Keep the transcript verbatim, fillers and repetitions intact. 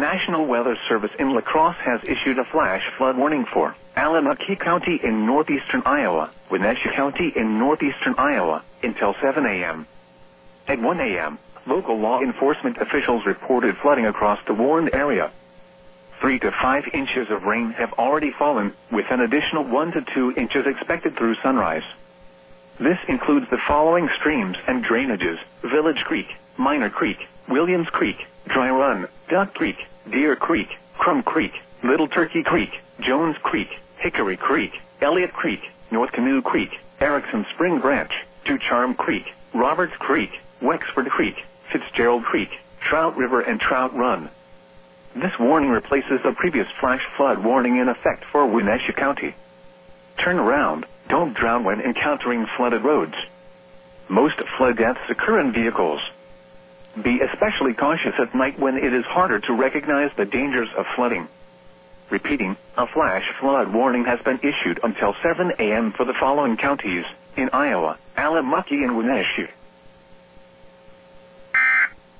National Weather Service in La Crosse has issued a flash flood warning for Allamuckie County in northeastern Iowa, Wenatchee County in northeastern Iowa, until seven a m At one a m, local law enforcement officials reported flooding across the warned area. Three to five inches of rain have already fallen, with an additional one to two inches expected through sunrise. This includes the following streams and drainages: Village Creek, Minor Creek, Williams Creek, Dry Run, Duck Creek, Deer Creek, Crum Creek, Little Turkey Creek, Jones Creek, Hickory Creek, Elliott Creek, North Canoe Creek, Erickson Spring Branch, Two Charm Creek, Roberts Creek, Wexford Creek, Fitzgerald Creek, Trout River and Trout Run. This warning replaces the previous flash flood warning in effect for Wenatchee County. Turn around, don't drown when encountering flooded roads. Most flood deaths occur in vehicles. Be especially cautious at night when it is harder to recognize the dangers of flooding. Repeating, a flash flood warning has been issued until seven a m for the following counties in Iowa: Allamuckie and Wenatchee.